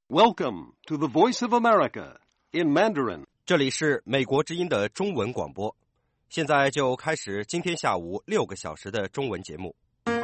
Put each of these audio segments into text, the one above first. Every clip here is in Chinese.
Welcome to the Voice of America in Mandarin. 这里是美国之音的中文广播，现在就开始今天下午6个小时的中文节目。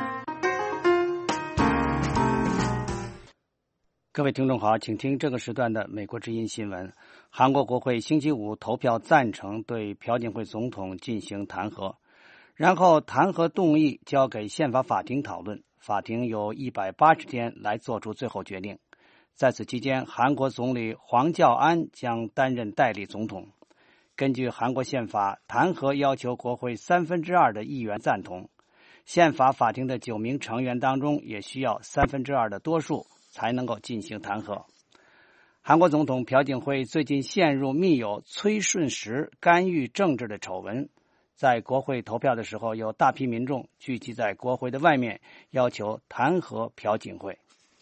各位听众好，请听这个时段的美国之音新闻。韩国国会星期五投票赞成对朴槿惠总统进行弹劾，然后弹劾动议交给宪法法庭讨论，法庭有180天来做出最后决定。在此期间，韩国总理黄教安将担任代理总统。根据韩国宪法，弹劾要求国会2/3的议员赞同，宪法法庭的9名成员当中也需要2/3的多数才能够进行弹劾。韩国总统朴槿惠最近陷入密友崔顺实干预政治的丑闻，在国会投票的时候，有大批民众聚集在国会的外面，要求弹劾朴槿惠。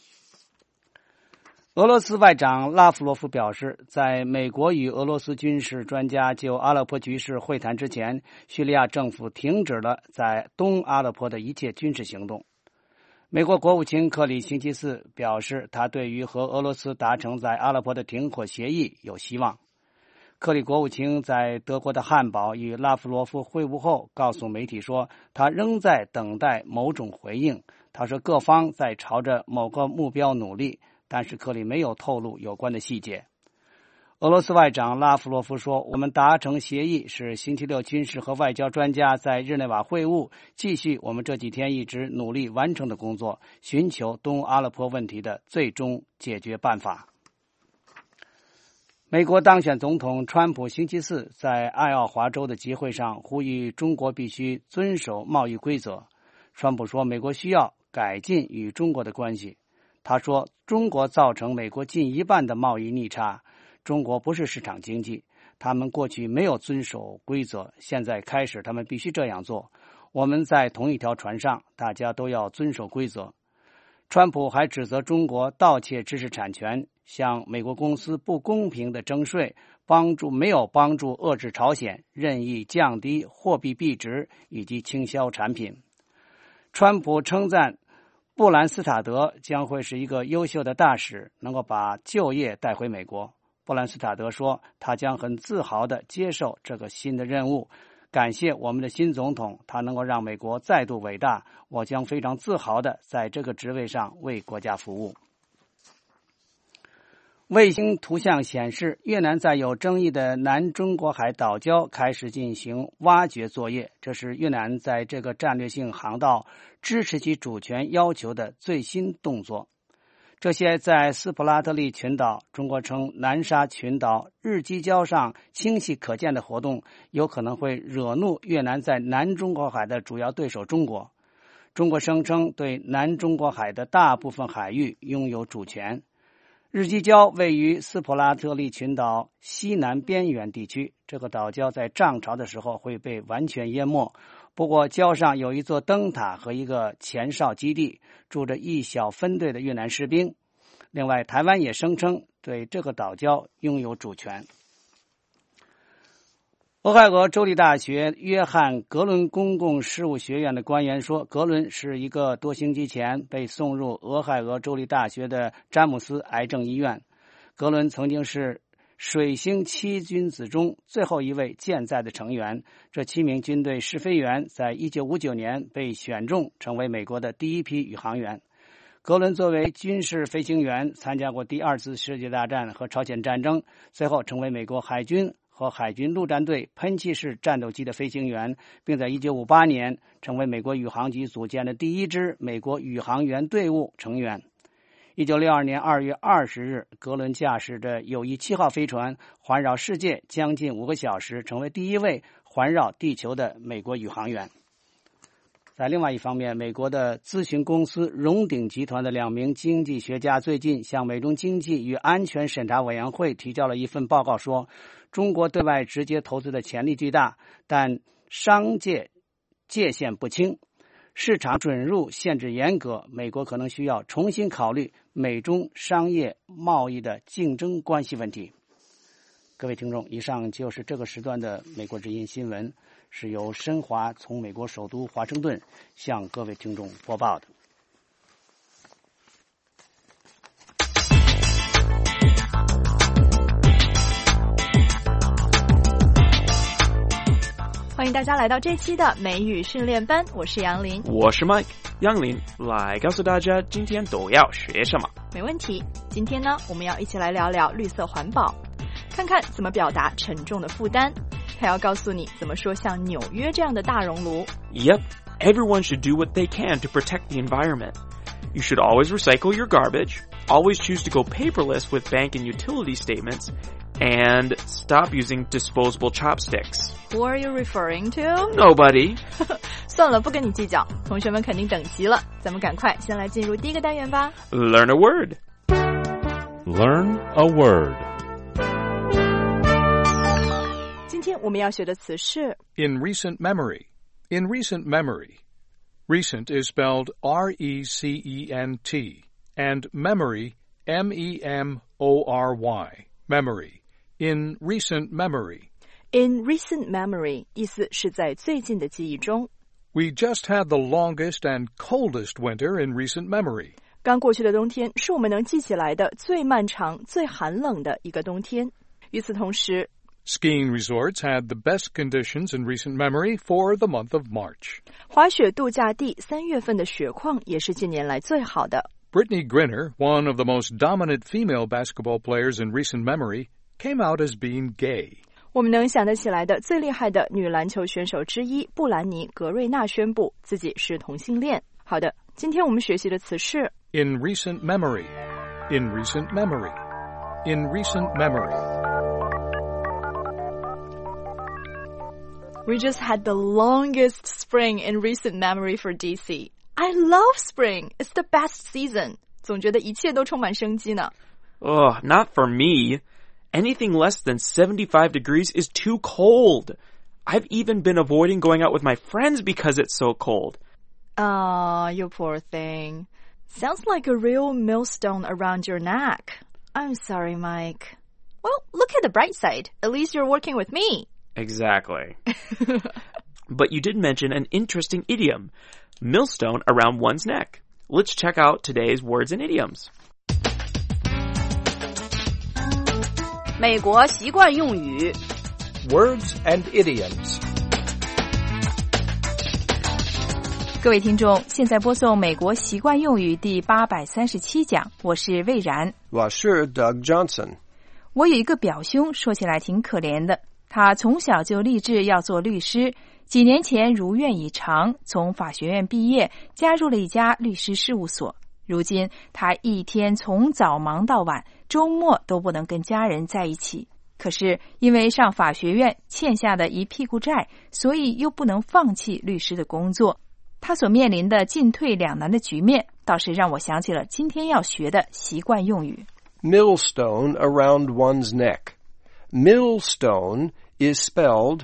俄罗斯外长拉夫罗夫表示，在美国与俄罗斯军事专家就阿勒颇局势会谈之前，叙利亚政府停止了在东阿勒颇的一切军事行动。美国国务卿克里星期四表示，他对于和俄罗斯达成在阿勒颇的停火协议有希望。克里国务卿在德国的汉堡与拉夫罗夫会晤后告诉媒体说，他仍在等待某种回应。他说各方在朝着某个目标努力，但是克里没有透露有关的细节。俄罗斯外长拉夫罗夫说，我们达成协议是星期六军事和外交专家在日内瓦会晤，继续我们这几天一直努力完成的工作，寻求东阿勒颇问题的最终解决办法。美国当选总统川普星期四在爱奥华州的集会上呼吁中国必须遵守贸易规则。川普说，美国需要改进与中国的关系。他说，中国造成美国近1半的贸易逆差，中国不是市场经济，他们过去没有遵守规则，现在开始他们必须这样做。我们在同一条船上，大家都要遵守规则。川普还指责中国盗窃知识产权，向美国公司不公平的征税，没有帮助遏制朝鲜，任意降低货币币值以及倾销产品。川普称赞布兰斯塔德将会是一个优秀的大使，能够把就业带回美国。布兰斯塔德说，他将很自豪地接受这个新的任务，感谢我们的新总统，他能够让美国再度伟大，我将非常自豪地在这个职位上为国家服务。卫星图像显示，越南在有争议的南中国海岛礁开始进行挖掘作业，这是越南在这个战略性航道支持其主权要求的最新动作。这些在斯普拉特利群岛，中国称南沙群岛日基礁上清晰可见的活动，有可能会惹怒越南在南中国海的主要对手中国。中国声称对南中国海的大部分海域拥有主权。日基礁位于斯普拉特利群岛西南边缘地区，这个岛礁在涨潮的时候会被完全淹没。不过礁上有一座灯塔和一个前哨基地，住着一小分队的越南士兵。另外，台湾也声称对这个岛礁拥有主权。俄亥俄州立大学约翰格伦公共事务学院的官员说，格伦是一个多星期前被送入俄亥俄州立大学的詹姆斯癌症医院。格伦曾经是水星7君子中最后一位健在的成员，这7名军队试飞员在1959年被选中成为美国的第一批宇航员。格伦作为军事飞行员参加过第2次世界大战和朝鲜战争，随后成为美国海军和海军陆战队喷气式战斗机的飞行员，并在1958年成为美国宇航局组建的第1支美国宇航员队伍成员。1962年2月20日，格伦驾驶着友谊7号飞船环绕世界将近5个小时，成为第1位环绕地球的美国宇航员。在另外一方面，美国的咨询公司荣鼎集团的2名经济学家最近向美中经济与安全审查委员会提交了一份报告，说中国对外直接投资的潜力巨大，但商界界限不清，市场准入限制严格，美国可能需要重新考虑美中商业贸易的竞争关系问题。各位听众，以上就是这个时段的美国之音新闻，是由申华从美国首都华盛顿向各位听众播报的。 迎大家来到这期的美语训练班，我是杨林， 我是 Mike。杨林来告诉大家今天都要学什么。 没问题。今天呢，我们要一起来聊聊绿色环保，看看怎么表达沉重的负担，还要告诉你怎么说像纽约这样的大熔炉。 Yep, everyone should do what they can to protect the environment. You should always recycle your garbage, always choose to go paperless with bank and utility statements, and stop using disposable chopsticks. Who are you referring to? Nobody. 算了，不跟你计较，同学们肯定等急了，咱们赶快先来进入第一个单元吧。 Learn a word. Learn a word. 今天我们要学的词是 In recent memory. In recent memory. Recent is spelled R-E-C-E-N-T, and memory, M-E-M-O-R-Y, memory. In recent memory. In recent memory 意思是在最近的记忆中。 We just had the longest and coldest winter in recent memory. 刚过去的冬天是我们能记起来的最漫长、最寒冷的一个冬天。与此同时， Skiing resorts had the best conditions in recent memory for the month of March. 滑雪度假地3月份的雪况也是近年来最好的。 Brittany Griner, one of the most dominant female basketball players in recent memory, came out as being gay. 我们能想得起来的最厉害的女篮球选手之一布兰妮·格瑞纳宣布自己是同性恋。好的，今天我们学习的词是 In recent memory. In recent memory. In recent memory. We just had the longest spring in recent memory for DC. I love spring. It's the best season. 总觉得一切都充满生机呢。 Ugh, not for me. Anything less than 75 degrees is too cold. I've even been avoiding going out with my friends because it's so cold. You poor thing. Sounds like a real millstone around your neck. I'm sorry, Mike. Well, look at the bright side. At least you're working with me. Exactly. But you did mention an interesting idiom, millstone around one's neck. Let's check out today's words and idioms. 美国习惯用语 Words and idioms. 各位听众，现在播送美国习惯用语第837讲，我是魏然。 我是 Doug Johnson. 我有一个表兄，说起来挺可怜的。他从小就立志要做律师，几年前如愿以偿，从法学院毕业，加入了一家律师事务所。如今他一天从早忙到晚，周末都不能跟家人在一起。可是因为上法学院欠下的一屁股债，所以又不能放弃律师的工作。他所面临的进退两难的局面，倒是让我想起了今天要学的习惯用语。 Millstone around one's neck. Millstone is spelled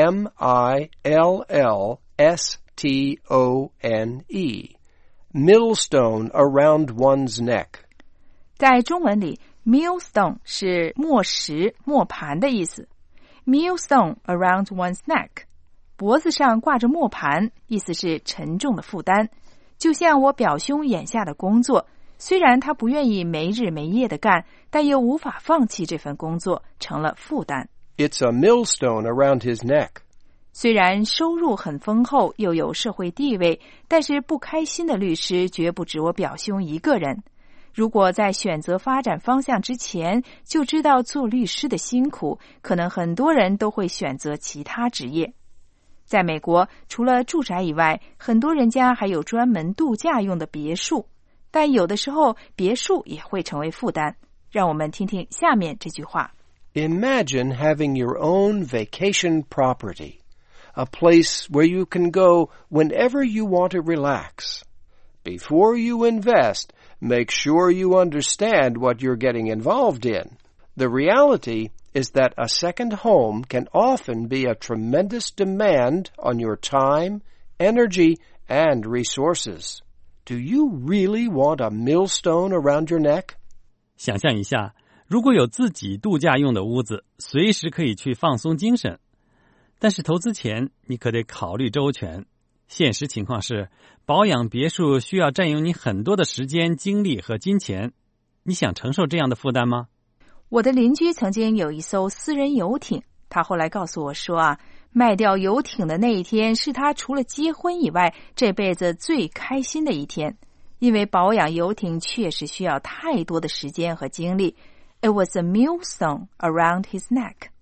M-I-L-L-S-T-O-N-E. Millstone around one's neck. 在中文里 millstone 是磨石、磨盘的意思。Millstone around one's neck. 脖子上挂着磨盘，意思是沉重的负担。就像我表兄眼下的工作，虽然他不愿意没日没夜的干，但又无法放弃这份工作，成了负担。 It's a millstone around his neck. 虽然收入很丰厚，又有社会地位，但是不开心的律师绝不止我表兄一个人。如果在选择发展方向之前就知道做律师的辛苦，可能很多人都会选择其他职业。在美国，除了住宅以外，很多人家还有专门度假用的别墅，但有的时候别墅也会成为负担。让我们听听下面这句话。 Imagine having your own vacation property, a place where you can go whenever you want to relax. Before you invest, make sure you understand what you're getting involved in. The reality is that a second home can often be a tremendous demand on your time, energy, and resources. Do you really want a millstone around your neck? 想象一下，如果有自己度假用的屋子，随时可以去放松精神。但是投资前，你可得考虑周全。现实情况是，保养别墅需要占用你很多的时间、精力和金钱。你想承受这样的负担吗？ 我的邻居曾经有一艘私人游艇，他后来告诉我说卖掉游艇的那一天是他除了结婚以外这辈子最开心的一天，因为保养游艇确实需要太多的时间和精力。It was a millstone around his neck.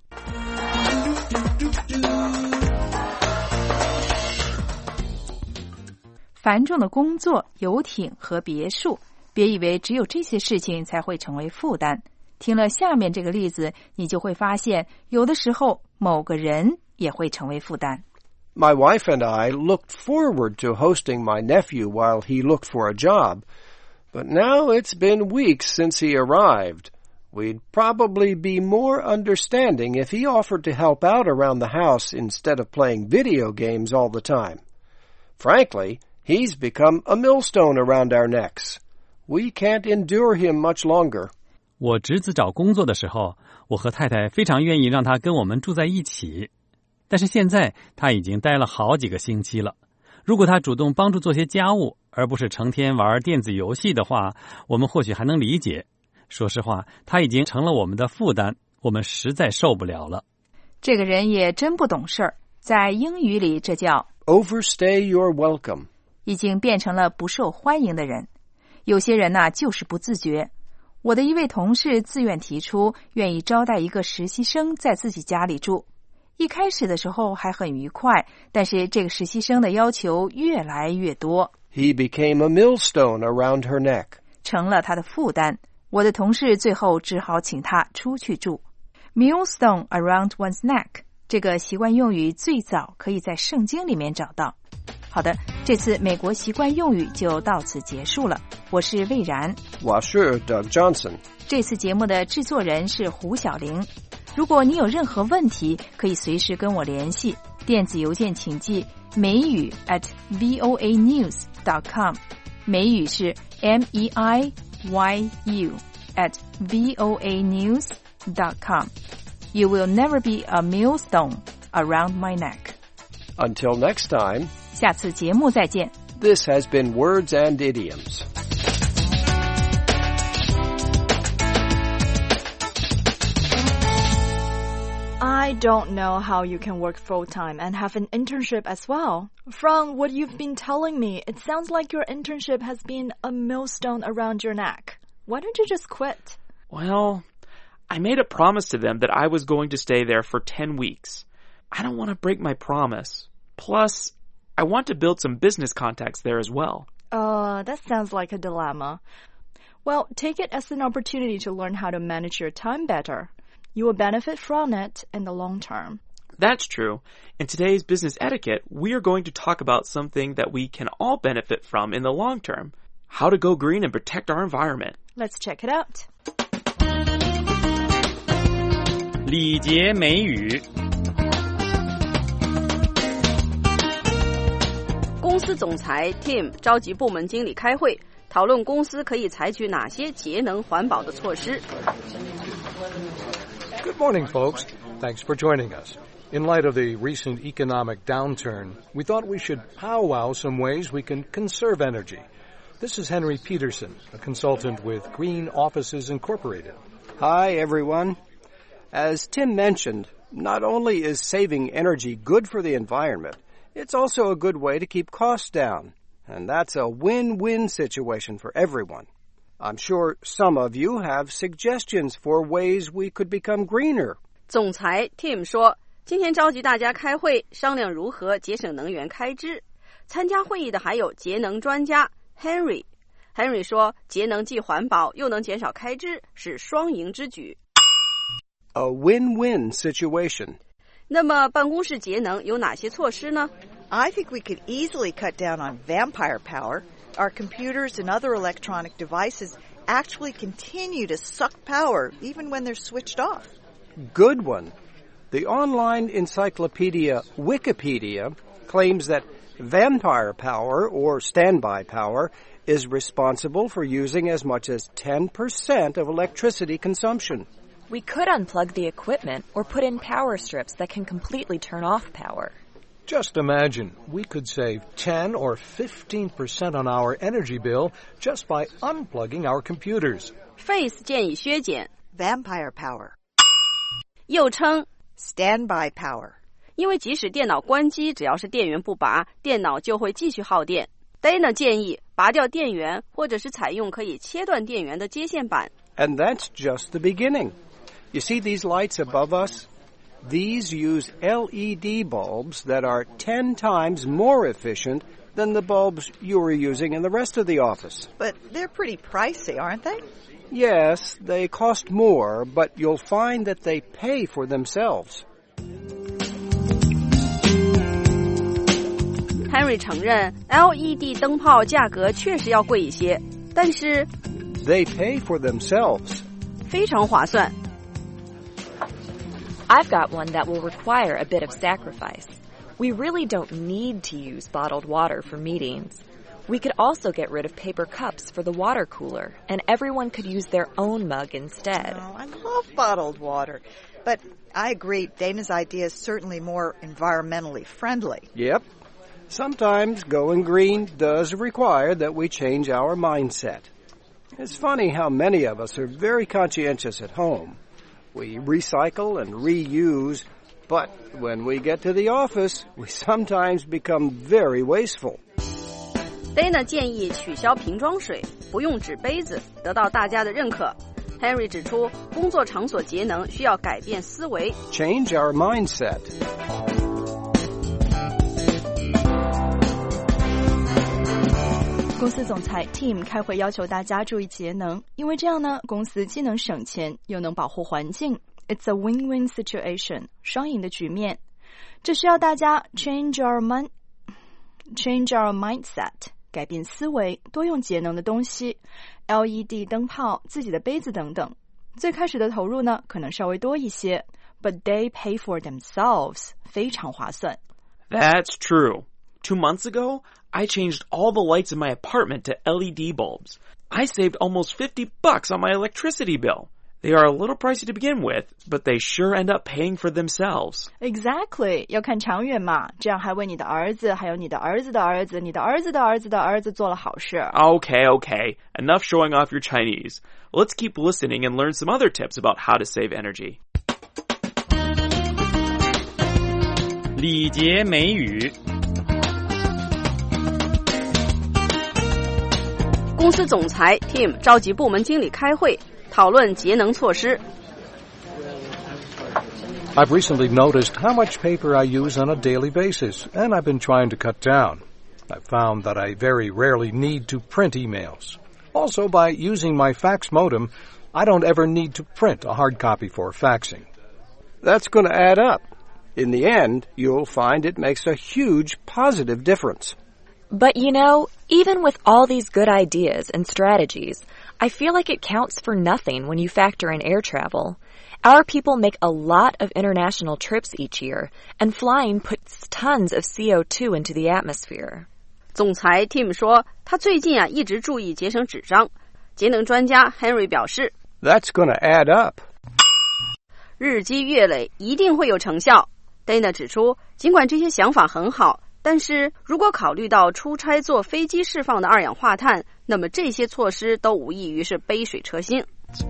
繁重的工作、游艇和别墅，别以为只有这些事情才会成为负担。听了下面这个例子，你就会发现，有的时候某个人也会成为负担。 My wife and I looked forward to hosting my nephew while he looked for a job, but now it's been weeks since he arrived. We'd probably be more understanding if he offered to help out around the house instead of playing video games all the time. Frankly, he's become a millstone around our necks. We can't endure him much longer. 我侄子找工作的时候，我和太太非常愿意让他跟我们住在一起，但是现在他已经待了好几个星期了。如果他主动帮助做些家务，而不是成天玩电子游戏的话，我们或许还能理解。说实话，他已经成了我们的负担，我们实在受不了了。 这个人也真不懂事儿，在英语里这叫 overstay your welcome， 已经变成了不受欢迎的人。有些人呢，就是不自觉。我的一位同事自愿提出愿意招待一个实习生在自己家里住，一开始的时候还很愉快，但是这个实习生的要求越来越多。 He became a millstone around her neck， 成了他的负担。我的同事最后只好请他出去住。 Millstone around one's neck 这个习惯用语最早可以在圣经里面找到。好的，这次美国习惯用语就到此结束了。我是魏然， 我是 Doug Johnson。 这次节目的制作人是胡小玲。如果你有任何问题，可以随时跟我联系。电子邮件请寄美语 @voanews.com， 美语是 MEIYU @voanews.com。 You will never be a millstone around my neck. Until next time， 下次节目再见。 This has been Words and Idioms. I don't know how you can work full-time and have an internship as well. From what you've been telling me, it sounds like your internship has been a millstone around your neck. Why don't you just quit? Well, I made a promise to them that I was going to stay there for 10 weeks. I don't want to break my promise. Plus, I want to build some business contacts there as well. That sounds like a dilemma. Well, take it as an opportunity to learn how to manage your time better. You will benefit from it in the long term. That's true. In today's business etiquette, we are going to talk about something that we can all benefit from in the long term. How to go green and protect our environment. Let's check it out. 礼节美语。 公司总裁 Tim 召集部门经理开会，讨论公司可以采取哪些节能环保的措施。 Good morning, folks. Thanks for joining us. In light of the recent economic downturn, we thought we should powwow some ways we can conserve energy. This is Henry Peterson, a consultant with Green Offices Incorporated. Hi, everyone. As Tim mentioned, not only is saving energy good for the environment, it's also a good way to keep costs down. And that's a win-win situation for everyone. I'm sure some of you have suggestions for ways we could become greener. 总裁 Tim 说，今天召集大家开会，商量如何节省能源开支。参加会议的还有节能专家 Henry。Henry 说，节能既环保又能减少开支，是双赢之举。 A win-win situation. 那么办公室节能有哪些措施呢？ I think we could easily cut down on vampire power. Our computers and other electronic devices actually continue to suck power even when they're switched off. Good one. The online encyclopedia Wikipedia claims that vampire power, or standby power, is responsible for using as much as 10% of electricity consumption. We could unplug the equipment or put in power strips that can completely turn off power. Just imagine, we could save 10 or 15% on our energy bill just by unplugging our computers. Face 建议削减 Vampire power. 又称 Standby power. 因为即使电脑关机，只要是电源不拔，电脑就会继续耗电。Dana 建议拔掉电源，或者是采用可以切断电源的接线板。 And that's just the beginning. You see these lights above us? These use LED bulbs that are 10 times more efficient than the bulbs you were using in the rest of the office. But they're pretty pricey, aren't they? Yes, they cost more, but you'll find that they pay for themselves. Henry 承认 LED 灯泡价格确实要贵一些，但是 They pay for themselves. 非常划算。 I've got one that will require a bit of sacrifice. We really don't need to use bottled water for meetings. We could also get rid of paper cups for the water cooler, and everyone could use their own mug instead. Oh, I love bottled water. But I agree, Dana's idea is certainly more environmentally friendly. Yep. Sometimes going green does require that we change our mindset. It's funny how many of us are very conscientious at home. We recycle and reuse, but when we get to the office, we sometimes become very wasteful. Dana 建议取消瓶装水，不用纸杯子，得到大家的认可。Henry 指出，工作场所节能需要改变思维。 Change our mindset. 公司总裁 Tim 开会要求大家注意节能，因为这样呢，公司既能省钱，又能保护环境。It's a win-win situation， 双赢的局面。这需要大家 change our mindset， 改变思维，多用节能的东西 ，LED 灯泡、自己的杯子等等。最开始的投入呢，可能稍微多一些 ，but they pay for themselves， 非常划算。 That's true. 2 months ago, I changed all the lights in my apartment to LED bulbs. I saved almost $50 on my electricity bill. They are a little pricey to begin with, but they sure end up paying for themselves. Exactly. 要看长远嘛，这样还为你的儿子，还有你的儿子的儿子，你的儿子的儿子的儿子做了好事。 Okay. Enough showing off your Chinese. Let's keep listening and learn some other tips about how to save energy. 礼节美语。 公司总裁 Tim 召集部门经理开会，讨论节能措施。 I've recently noticed how much paper I use on a daily basis, and I've been trying to cut down. I've found that I very rarely need to print emails. Also, by using my fax modem, I don't ever need to print a hard copy for faxing. That's going to add up. In the end, you'll find it makes a huge positive difference. But you know, even with all these good ideas and strategies, I feel like it counts for nothing when you factor in air travel. Our people make a lot of international trips each year, and flying puts tons of CO2 into the atmosphere. 总裁 Tim 说，他最近一直注意节省纸张。节能专家 Henry 表示 That's going to add up. 日积月累一定会有成效。Dana 指出，尽管这些想法很好，但是如果考虑到出差坐飞机释放的二氧化碳，那么这些措施都无异于是杯水车薪。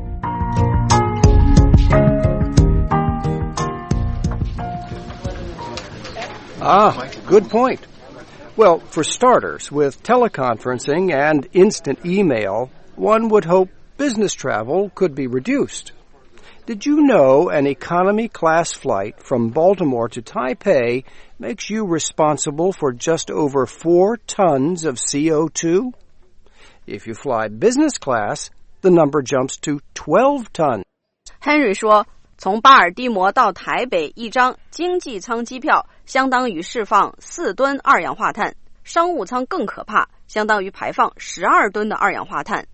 Good point. Well, for starters, with teleconferencing and instant email, one would hope business travel could be reduced. Did you know an economy class flight from Baltimore to Taipei makes you responsible for just over 4 tons of CO2? If you fly business class, the number jumps to 12 tons. Henry 说，从巴尔的摩到台北一张经济舱机票相当于释放4吨二氧化碳，商务舱更可怕，相当于排放12吨的二氧化碳。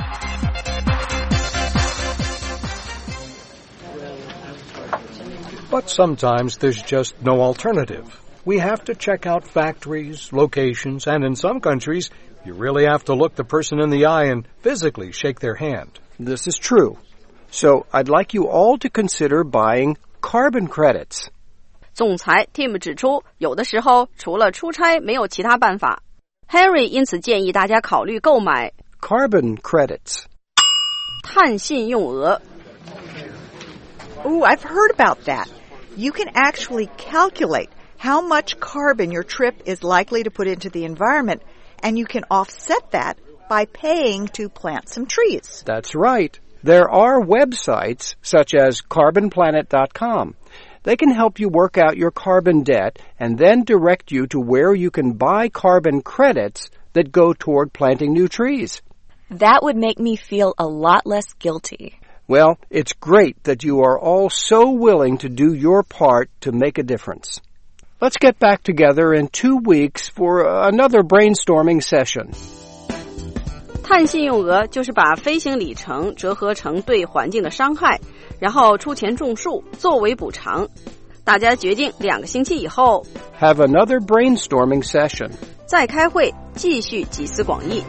But sometimes there's just no alternative. We have to check out factories, locations, and in some countries, you really have to look the person in the eye and physically shake their hand. This is true. So I'd like you all to consider buying carbon credits. 总裁 Tim 指出，有的时候除了出差没有其他办法。Henry 因此建议大家考虑购买 carbon credits. 碳信用额。 Ooh, I've heard about that. you can actually calculate how much carbon your trip is likely to put into the environment, and you can offset that by paying to plant some trees. That's right. There are websites such as carbonplanet.com. They can help you work out your carbon debt and then direct you to where you can buy carbon credits that go toward planting new trees. That would make me feel a lot less guilty. Well, it's great that you are all so willing to do your part to make a difference. Let's get back together in 2 weeks for another brainstorming session. 碳信用额就是把飞行里程折合成对环境的伤害，然后出钱种树作为补偿。大家决定2个星期以后 Have another brainstorming session. 再开会，继续集思广益。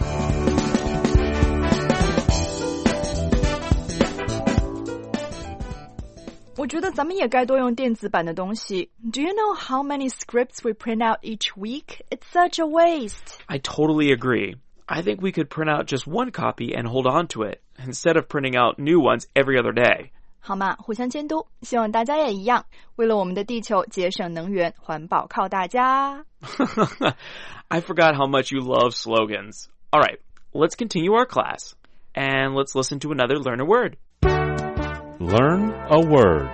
我觉得咱们也该多用电子版的东西。Do you know how many scripts we print out each week? It's such a waste. I totally agree. I think we could print out just one copy and hold on to it, instead of printing out new ones every other day. 好嘛，互相监督，希望大家也一样，为了我们的地球节省能源，环保靠大家。 I forgot how much you love slogans. All right, let's continue our class, and let's listen to another Learn a Word. Learn a word.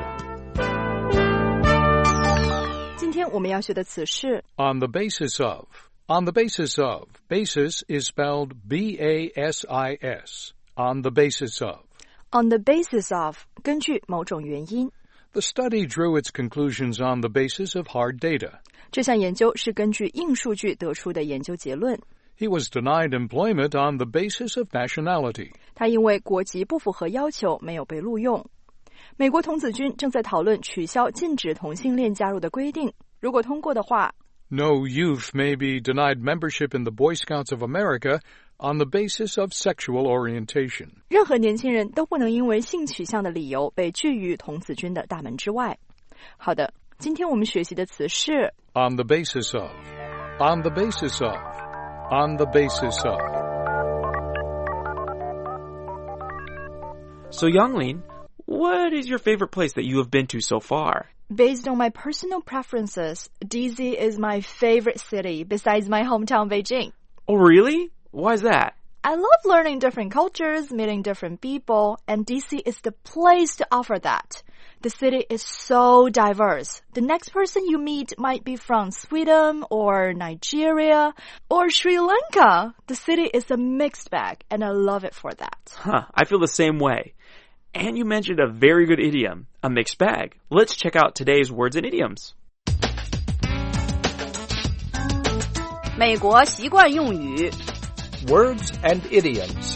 今天我们要学的词是 On the basis of. On the basis of. Basis is spelled B-A-S-I-S. On the basis of. on the basis of 根据某种原因。 The study drew its conclusions on the basis of hard data. 这项研究是根据硬数据得出的研究结论。 He was denied employment on the basis of nationality. 他因为国籍不符合要求没有被录用。美国童子军正在讨论取消禁止同性恋加入的规定，如果通过的话 No youth may be denied membership in the Boy Scouts of America on the basis of sexual orientation. 任何年轻人都不能因为性取向的理由被拒于童子军的大门之外。好的，今天我们学习的词是 On the basis of. On the basis of. On the basis of. So Yonglin, what is your favorite place that you have been to so far? Based on my personal preferences, DC is my favorite city besides my hometown Beijing. Oh, really? Why is that? I love learning different cultures, meeting different people, and DC is the place to offer that. The city is so diverse. The next person you meet might be from Sweden or Nigeria or Sri Lanka. The city is a mixed bag, and I love it for that. Huh, I feel the same way. And you mentioned a very good idiom, a mixed bag. Let's check out today's words and idioms. 美国习惯用语 Words and idioms.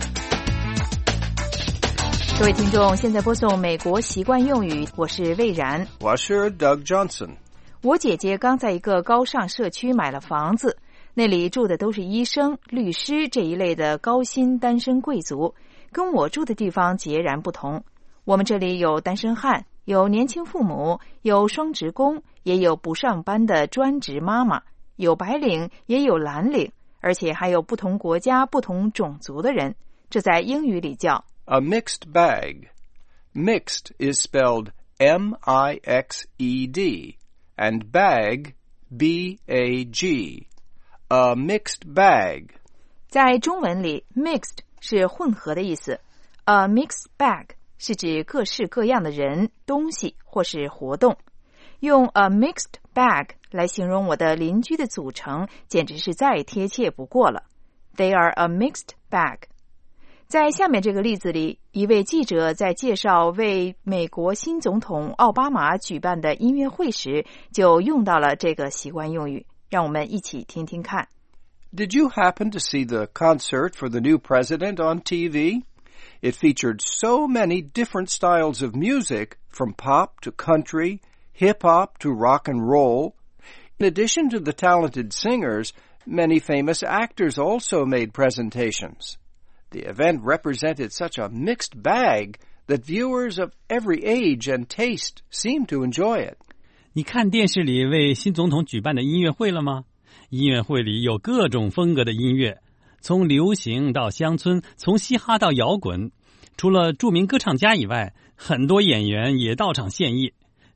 各位听众，现在播送美国习惯用语，我是魏然。 我是 Doug Johnson. 我姐姐刚在一个高尚社区买了房子，那里住的都是医生、律师这一类的高薪单身贵族，跟我住的地方截然不同。我们这里有单身汉，有年轻父母，有双职工，也有不上班的专职妈妈，有白领，也有蓝领，而且还有不同国家、不同种族的人。这在英语里叫 A mixed bag. Mixed is spelled M-I-X-E-D, and bag, B-A-G. A mixed bag. 在中文里 mixed 是混合的意思， A mixed bag 是指各式各样的人、东西或是活动。用 a mixed bag 来形容我的邻居的组成，简直是再贴切不过了。They are a mixed bag. 在下面这个例子里，一位记者在介绍为美国新总统奥巴马举办的音乐会时，就用到了这个习惯用语。让我们一起听听看。 Did you happen to see the concert for the new president on TV? It featured so many different styles of music, from pop to country, hip-hop to rock and roll. In addition to the talented singers, many famous actors also made presentations. The event represented such a mixed bag that viewers of every age and taste seemed to enjoy it. 你看电视里为新总统举办的音乐会了吗？音乐会里有各种风格的音乐，从流行到乡村，从嘻哈到摇滚。除了著名歌唱家以外，很多演员也到场献艺。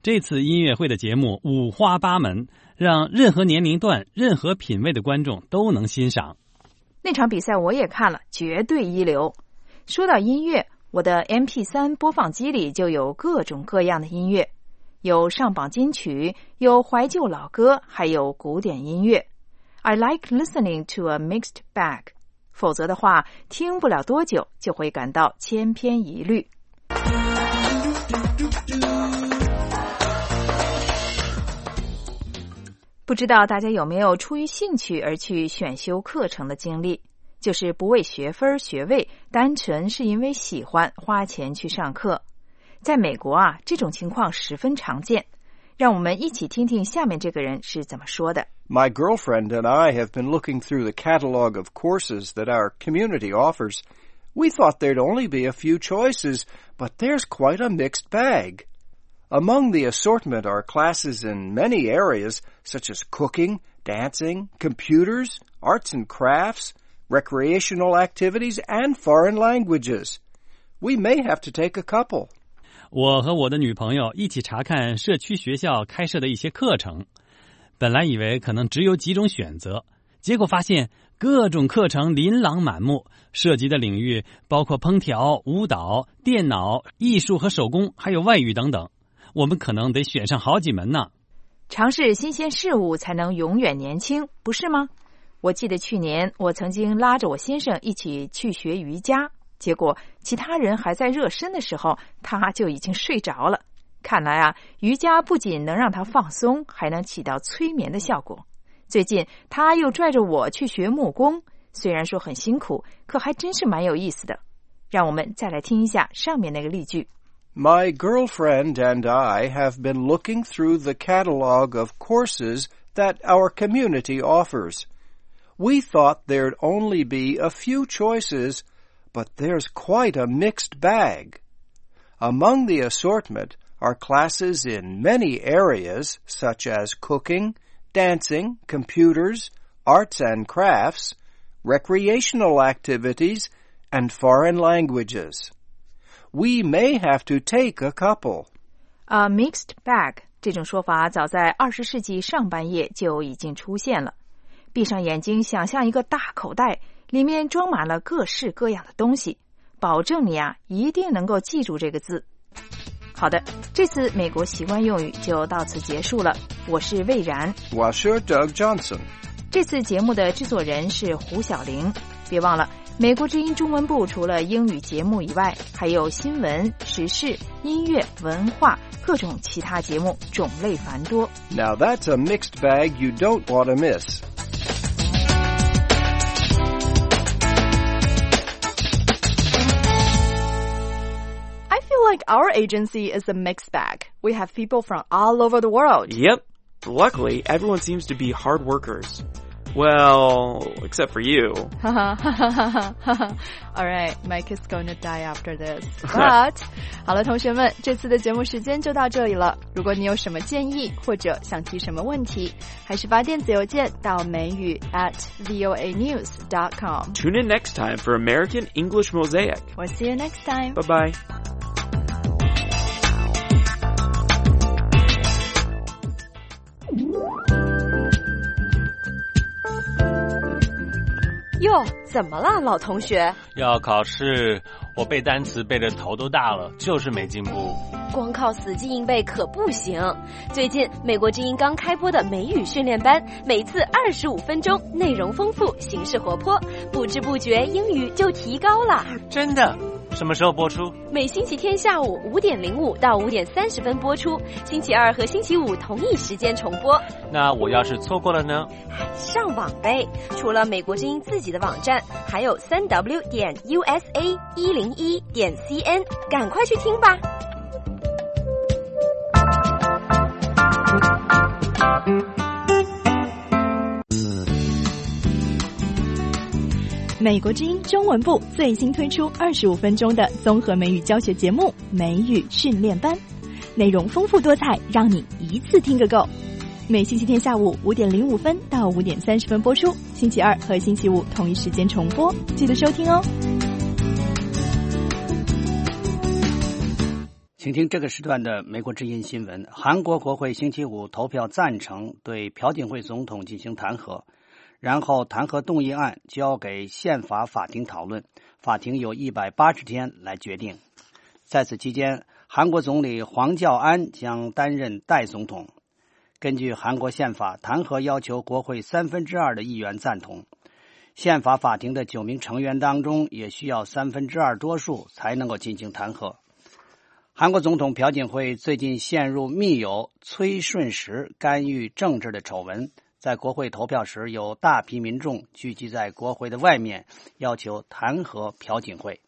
这次音乐会的节目五花八门，让任何年龄段、任何品味的观众都能欣赏。 那场比赛我也看了，绝对一流。说到音乐，我的 MP3 播放机里就有各种各样的音乐，有上榜金曲，有怀旧老歌，还有古典音乐。I like listening to a mixed bag. 否则的话，听不了多久就会感到千篇一律。不知道大家有没有出于兴趣而去选修课程的经历，就是不为学分学位，单纯是因为喜欢花钱去上课。在美国啊，这种情况十分常见。让我们一起听听下面这个人是怎么说的。 My girlfriend and I have been looking through the catalog of courses that our community offers. We thought there'd only be a few choices, but there's quite a mixed bag. Among the assortment are classes in many areas, such as cooking, dancing, computers, arts and crafts, recreational activities, and foreign languages. We may have to take a couple. 我和我的女朋友一起查看社区学校开设的一些课程，本来以为可能只有几种选择，结果发现各种课程琳琅满目，涉及的领域包括烹调、舞蹈、电脑、艺术和手工，还有外语等等。我们可能得选上好几门呢。 尝试新鲜事物才能永远年轻，不是吗？我记得去年我曾经拉着我先生一起去学瑜伽，结果其他人还在热身的时候，他就已经睡着了。看来啊，瑜伽不仅能让他放松，还能起到催眠的效果。最近他又拽着我去学木工，虽然说很辛苦，可还真是蛮有意思的。让我们再来听一下上面那个例句。 My girlfriend and I have been looking through the catalog of courses that our community offers. We thought there'd only be a few choices, but there's quite a mixed bag. Among the assortment are classes in many areas, such as cooking, dancing, computers, arts and crafts, recreational activities, and foreign languages. We may have to take a couple. A mixed bag 这种说法早在20世纪上半叶就已经出现了。闭上眼睛，想象一个大口袋，里面装满了各式各样的东西，保证你啊一定能够记住这个字。好的，这次美国习惯用语就到此结束了。我是魏然， 我是 Doug Johnson。 这次节目的制作人是胡小玲。别忘了，美国之音中文部除了英语节目以外，还有新闻、时事、音乐、文化，各种其他节目，种类繁多。 Now that's a mixed bag you don't want to miss. I feel like our agency is a mixed bag. We have people from all over the world. Yep. Luckily, everyone seems to be hard workers. Well, except for you. All right, Mike is going to die after this. But 好了，同学们，这次的节目时间就到这里了。如果你有什么建议或者想提什么问题，还是发电子邮件到美语@voanews.com. Tune in next time for American English Mosaic. We'll see you next time. Bye-bye. 哟，怎么了，老同学？ 要考试，我背单词背得头都大了，就是没进步。 光靠死记硬背可不行。最近美国之音刚开播的美语训练班，每次25分钟，内容丰富，形式活泼，不知不觉英语就提高了。 真的？什么时候播出？ 每星期天下午5点05到5点30分播出，星期二和星期五同一时间重播。 那我要是错过了呢？ 上网呗，除了美国之音自己的网站，还有3w.usa101.cn， 赶快去听吧。 美国之音中文部最新推出25分钟的综合美语教学节目美语训练班，内容丰富多彩，让你一次听个够。每星期天下午5点05分到5点30分播出，星期二和星期五同一时间重播，记得收听哦。 请听这个时段的美国之音新闻。韩国国会星期五投票赞成对朴槿惠总统进行弹劾，然后弹劾动议案交给宪法法庭讨论，法庭有180天来决定。在此期间，韩国总理黄教安将担任代总统。根据韩国宪法，弹劾要求国会2/3的议员赞同。宪法法庭的9名成员当中，也需要2/3多数才能够进行弹劾。韩国总统朴槿惠最近陷入密友崔顺实干预政治的丑闻，在国会投票时，有大批民众聚集在国会的外面，要求弹劾朴槿惠。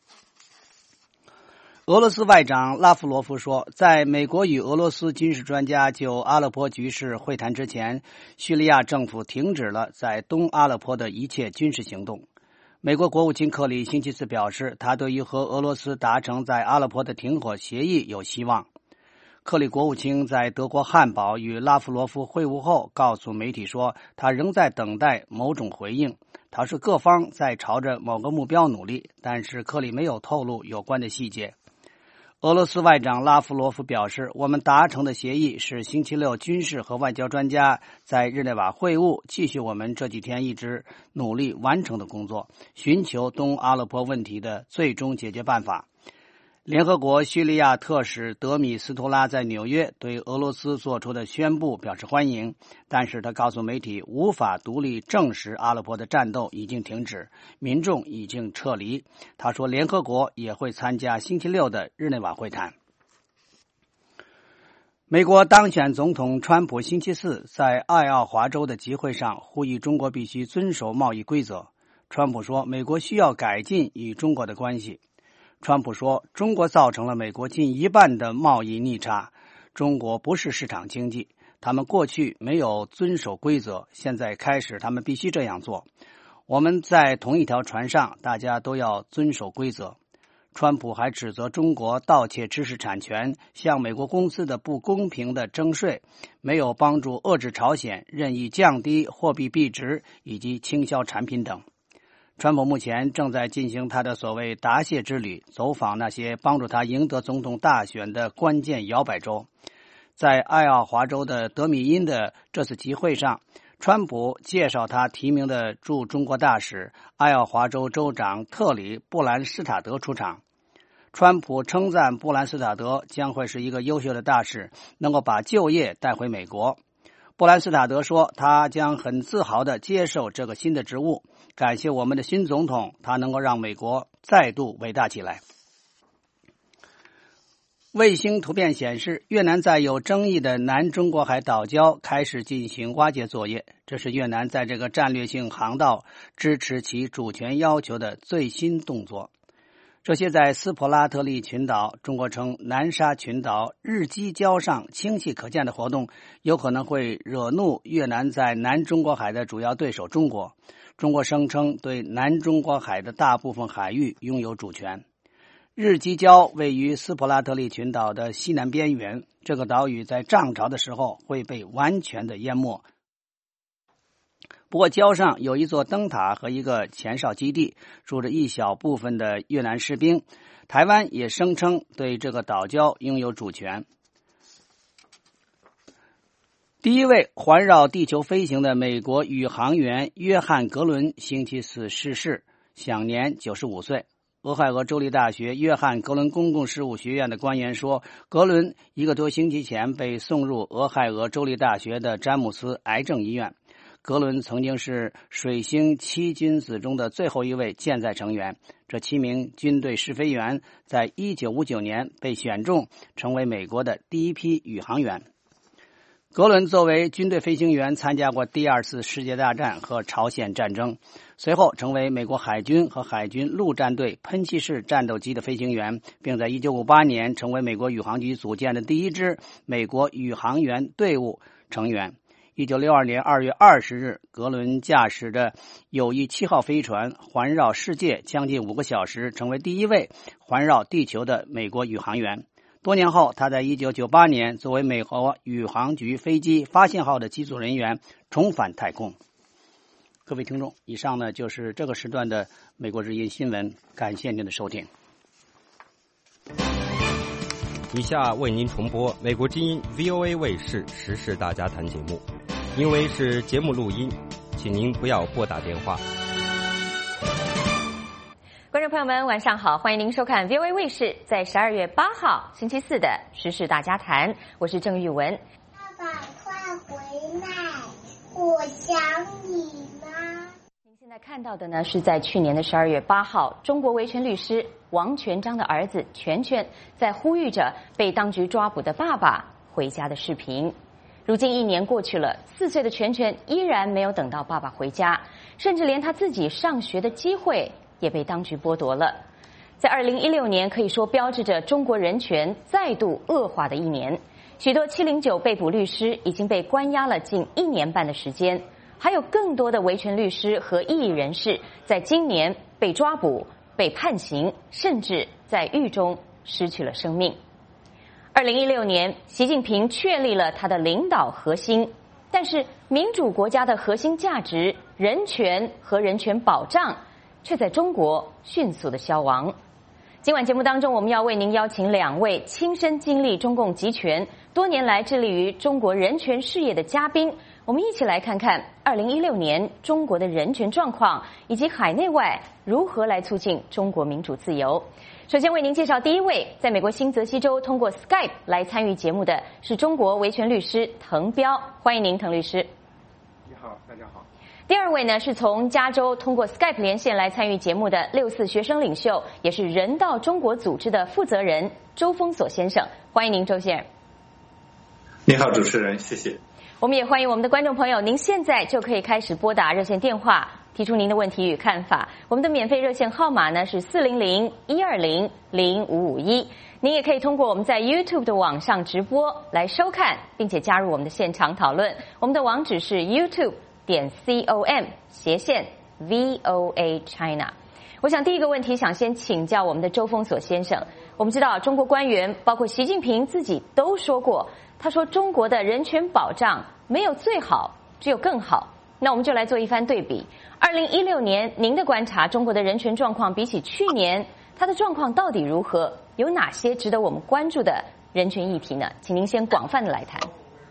俄罗斯外长拉夫罗夫说，在美国与俄罗斯军事专家就阿勒颇局势会谈之前，叙利亚政府停止了在东阿勒颇的一切军事行动。美国国务卿克里星期四表示，他对于和俄罗斯达成在阿勒颇的停火协议有希望。克里国务卿在德国汉堡与拉夫罗夫会晤后告诉媒体说，他仍在等待某种回应。他说各方在朝着某个目标努力，但是克里没有透露有关的细节。俄罗斯外长拉夫罗夫表示，我们达成的协议是星期六军事和外交专家在日内瓦会晤，继续我们这几天一直努力完成的工作，寻求东阿勒颇问题的最终解决办法。联合国叙利亚特使德米斯图拉在纽约对俄罗斯做出的宣布表示欢迎，但是他告诉媒体，无法独立证实阿勒颇的战斗已经停止，民众已经撤离。他说联合国也会参加星期六的日内瓦会谈。美国当选总统川普星期四在爱奥华州的集会上呼吁中国必须遵守贸易规则。川普说，美国需要改进与中国的关系。川普说，中国造成了美国近1半的贸易逆差，中国不是市场经济，他们过去没有遵守规则，现在开始他们必须这样做。我们在同一条船上，大家都要遵守规则。川普还指责中国盗窃知识产权，向美国公司的不公平的征税，没有帮助遏制朝鲜，任意降低货币币值以及倾销产品等。川普目前正在进行他的所谓答谢之旅，走访那些帮助他赢得总统大选的关键摇摆州。在爱奥华州的德米因的这次集会上，川普介绍他提名的驻中国大使爱奥华州州长特里·布兰斯塔德出场。川普称赞布兰斯塔德将会是一个优秀的大使，能够把就业带回美国。布兰斯塔德说，他将很自豪地接受这个新的职务，感谢我们的新总统，他能够让美国再度伟大起来。卫星图片显示，越南在有争议的南中国海岛礁开始进行挖掘作业，这是越南在这个战略性航道支持其主权要求的最新动作。这些在斯普拉特利群岛，中国称南沙群岛日基礁上清晰可见的活动，有可能会惹怒越南在南中国海的主要对手中国。中国声称对南中国海的大部分海域拥有主权。日基礁位于斯普拉特利群岛的西南边缘，这个岛屿在涨潮的时候会被完全的淹没。不过礁上有一座灯塔和一个前哨基地，住着一小部分的越南士兵。台湾也声称对这个岛礁拥有主权。第一位环绕地球飞行的美国宇航员约翰·格伦星期四逝世，享年95岁。俄亥俄州立大学约翰·格伦公共事务学院的官员说，格伦1个多星期前被送入俄亥俄州立大学的詹姆斯癌症医院。格伦曾经是水星7君子中的最后一位健在成员，这7名军队试飞员在1959年被选中，成为美国的第一批宇航员。格伦作为军队飞行员参加过第2次世界大战和朝鲜战争，随后成为美国海军和海军陆战队喷气式战斗机的飞行员，并在1958年成为美国宇航局组建的第一支美国宇航员队伍成员。1962年2月20日，格伦驾驶着友谊7号飞船环绕世界将近5个小时，成为第一位环绕地球的美国宇航员。多年后，他在1998年作为美国宇航局飞机发现号的机组人员重返太空。各位听众，以上呢就是这个时段的美国之音新闻，感谢您的收听。 以下为您重播美国之音 VOA 卫视时事大家谈节目，因为是节目录音，请您不要拨打电话。 观众朋友们，晚上好，欢迎您收看 VOA 卫视在12月8号星期四的时事大家谈，我是郑玉文。 爸爸，快回来，我想你吗？ 您现在看到的呢，是在去年的12月8号，中国维权律师王全璋的儿子全全在呼吁着被当局抓捕的爸爸回家的视频。如今1年过去了，4岁的全全依然没有等到爸爸回家，甚至连他自己上学的机会也被当局剥夺了。在2016年，可以说标志着中国人权再度恶化的1年。许多709被捕律师已经被关押了近1年半的时间，还有更多的维权律师和异议人士在今年被抓捕、被判刑，甚至在狱中失去了生命。2016年，习近平确立了他的领导核心，但是民主国家的核心价值人权和人权保障却在中国迅速的消亡。今晚节目当中，我们要为您邀请2位亲身经历中共集权、多年来致力于中国人权事业的嘉宾，我们一起来看看2016年中国的人权状况，以及海内外如何来促进中国民主自由。首先为您介绍第一位，在美国新泽西州通过 Skype 来参与节目的是中国维权律师滕彪，欢迎您，滕律师。 你好，大家好。 第二位呢，是从加州通过 Skype 连线来参与节目的6·4学生领袖，也是人道中国组织的负责人周峰锁先生，欢迎您，周先生。 你好，主持人，谢谢。 我们也欢迎我们的观众朋友，您现在就可以开始拨打热线电话，提出您的问题与看法。我们的免费热线号码呢是400-120-0551。您也可以通过我们在 YouTube 的网上直播来收看，并且加入我们的现场讨论。我们的网址是 youtube.com/VOA China。我想第一个问题想先请教我们的周峰锁先生。我们知道中国官员包括习近平自己都说过，他说中国的人权保障没有最好，只有更好。那我们就来做一番对比。2016年您的观察，中国的人权状况比起去年，它的状况到底如何？有哪些值得我们关注的人权议题呢？请您先广泛的来谈。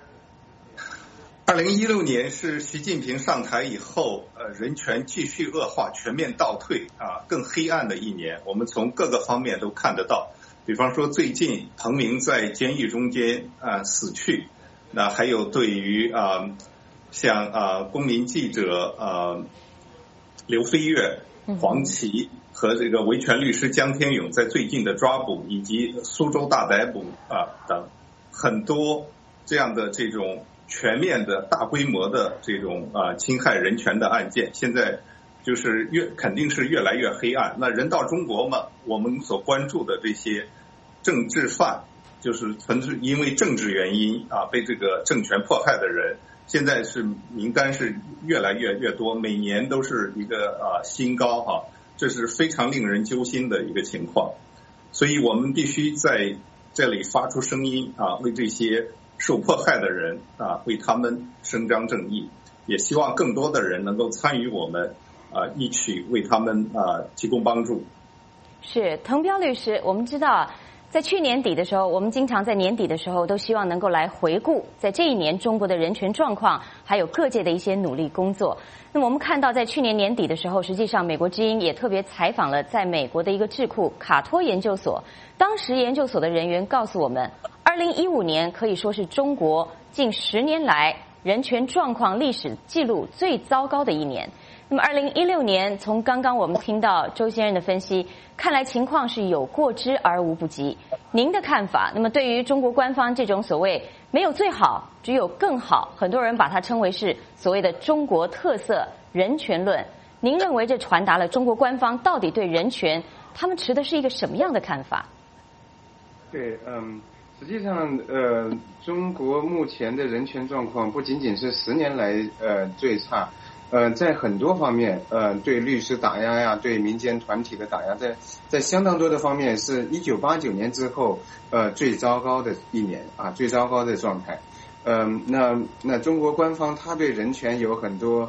2016年是习近平上台以后，人权继续恶化、全面倒退更黑暗的1年。我们从各个方面都看得到，比方说最近彭明在监狱中间死去，那还有对于像公民记者刘飞跃、黄琦和这个维权律师江天勇在最近的抓捕，以及苏州大逮捕等很多这样的这种全面的大规模的这种侵害人权的案件，现在就是肯定是越来越黑暗。那人道中国嘛，我们所关注的这些政治犯，就是因为政治原因被这个政权迫害的人，现在是名单是越来越多，每年都是一个新高这是非常令人揪心的一个情况。所以我们必须在这里发出声音为这些受迫害的人为他们伸张正义，也希望更多的人能够参与我们一起为他们提供帮助。 是，滕彪律师，我们知道在去年底的时候，我们经常在年底的时候都希望能够来回顾在这1年中国的人权状况，还有各界的一些努力工作。那么我们看到在去年年底的时候，实际上美国之音也特别采访了在美国的一个智库卡托研究所，当时研究所的人员告诉我们，2015年可以说是中国近10年来人权状况历史记录最糟糕的1年。那么2016年，从刚刚我们听到周先生的分析，看来情况是有过之而无不及。您的看法，那么对于中国官方这种所谓没有最好，只有更好，很多人把它称为是所谓的中国特色人权论，您认为这传达了中国官方到底对人权他们持的是一个什么样的看法？ 对，实际上中国目前的人权状况不仅仅是10年来最差，在很多方面对律师打压呀，对民间团体的打压，在相当多的方面是1989年之后最糟糕的1年最糟糕的状态。那中国官方他对人权有很多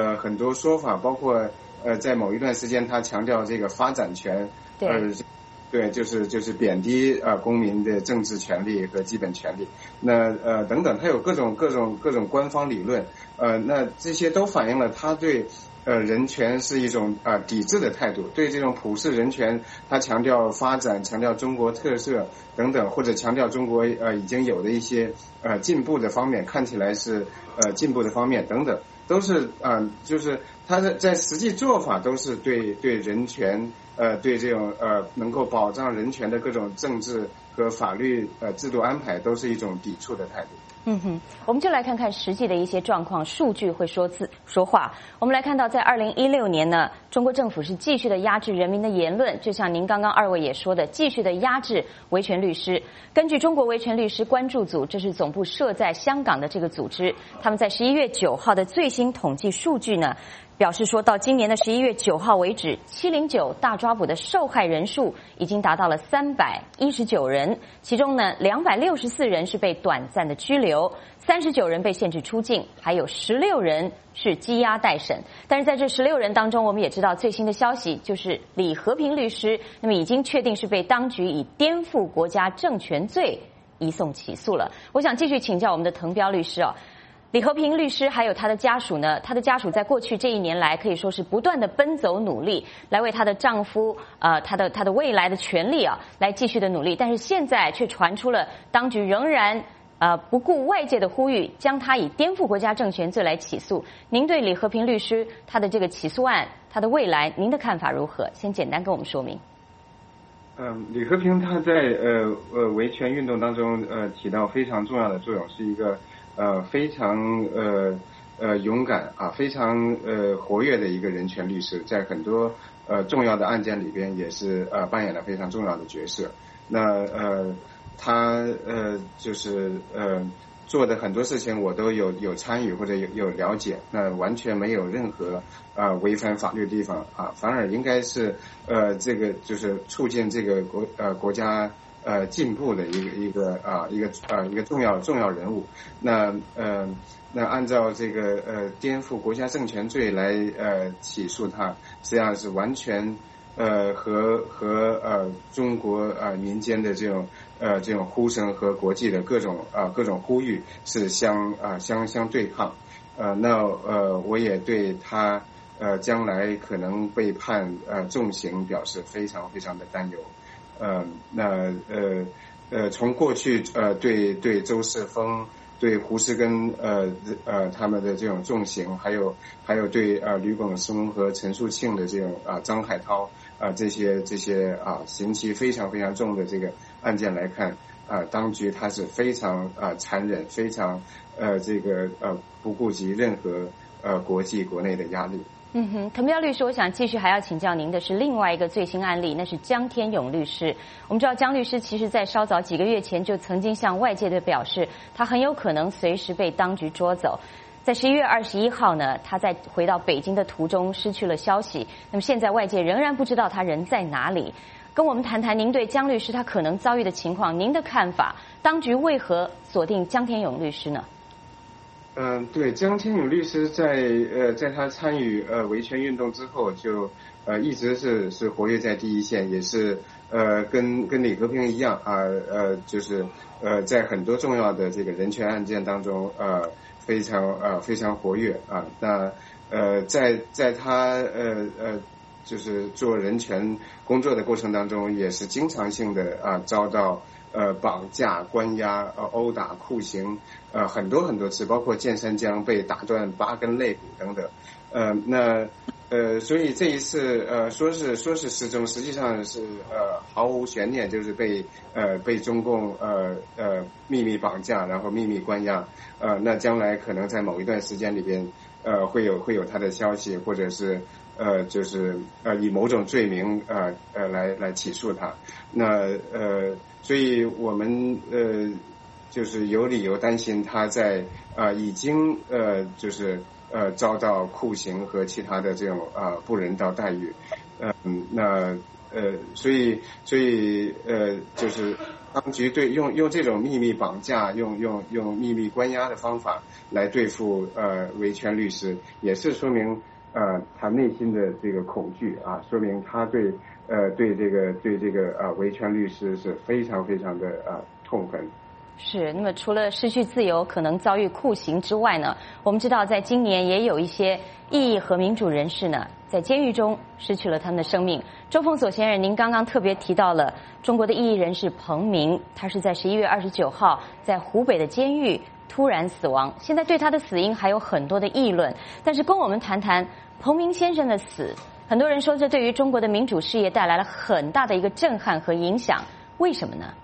说法，包括在某一段时间他强调这个发展权， 对，就是贬低公民的政治权利和基本权利，那等等，他有各种官方理论，那这些都反映了他对人权是一种抵制的态度，对这种普世人权，他强调发展，强调中国特色等等，或者强调中国已经有的一些进步的方面，看起来是进步的方面等等，都是就是他在实际做法都是对人权对这种能够保障人权的各种政治和法律制度安排都是一种抵触的态度。 我们就来看看实际的一些状况，数据会说话。我们来看到，在2016年呢，中国政府是继续的压制人民的言论，就像您刚刚二位也说的，继续的压制维权律师。根据中国维权律师关注组，这是总部设在香港的这个组织，他们在11月9号的最新统计数据呢，表示说到今年的11月9号为止，709大抓捕的受害人数已经达到了319人，其中呢264人是被短暂的拘留，39人被限制出境，还有16人是羁押待审。但是在这16人当中，我们也知道最新的消息就是李和平律师，那么已经确定是被当局以颠覆国家政权罪移送起诉了。我想继续请教我们的滕彪律师李和平律师还有他的家属呢，他的家属在过去这1年来可以说是不断的奔走努力，来为她的丈夫她的未来的权利来继续的努力，但是现在却传出了当局仍然不顾外界的呼吁，将他以颠覆国家政权罪来起诉。您对李和平律师他的这个起诉案，他的未来，您的看法如何？先简单跟我们说明。 李和平他在维权运动当中起到非常重要的作用，是一个非常勇敢非常活跃的一个人权律师，在很多重要的案件里边也是扮演了非常重要的角色。那他就是做的很多事情我都有参与或者有了解，那完全没有任何违反法律的地方反而应该是这个就是促进这个国家进步的一个重要人物。那按照这个颠覆国家政权罪来起诉他，实际上是完全和中国民间的这种呼声和国际的各种呼吁是相对抗。那我也对他将来可能被判重刑表示非常非常的担忧。从过去对周世峰、对胡适根他们的这种重刑，还有对吕广松和陈树庆的这种张海涛这些刑期非常非常重的这个案件来看，当局他是非常残忍，非常不顾及任何国际国内的压力。 滕彪律师，我想继续还要请教您的是另外一个最新案例，那是江天勇律师。我们知道江律师其实在稍早几个月前就曾经向外界的表示，他很有可能随时被当局捉走。在11月21号呢，他在回到北京的途中失去了消息，那么现在外界仍然不知道他人在哪里。跟我们谈谈您对江律师他可能遭遇的情况，您的看法，当局为何锁定江天勇律师呢？ 对，江天勇律师在他参与维权运动之后，就一直是活跃在第一线，也是跟李和平一样就是在很多重要的这个人权案件当中非常活跃那在他就是做人权工作的过程当中，也是经常性的遭到绑架、关押、殴打、酷刑，很多次，包括剑山江被打断8根肋骨等等。所以这一次说是失踪，实际上是毫无悬念，就是被中共秘密绑架，然后秘密关押。那将来可能在某一段时间里边会有他的消息，或者是就是以某种罪名来起诉他。所以我们就是有理由担心他在已经就是遭到酷刑和其他的这种不人道待遇。所以就是当局用这种秘密绑架、用秘密关押的方法来对付维权律师，也是说明他内心的这个恐惧说明他对对这个维权律师是非常非常的痛恨。 是，那么除了失去自由，可能遭遇酷刑之外呢，我们知道在今年也有一些异议和民主人士呢，在监狱中失去了他们的生命。周凤所先生，您刚刚特别提到了中国的异议人士彭明，他是在11月29号在湖北的监狱突然死亡。现在对他的死因还有很多的议论，但是跟我们谈谈彭明先生的死，很多人说这对于中国的民主事业带来了很大的一个震撼和影响，为什么呢？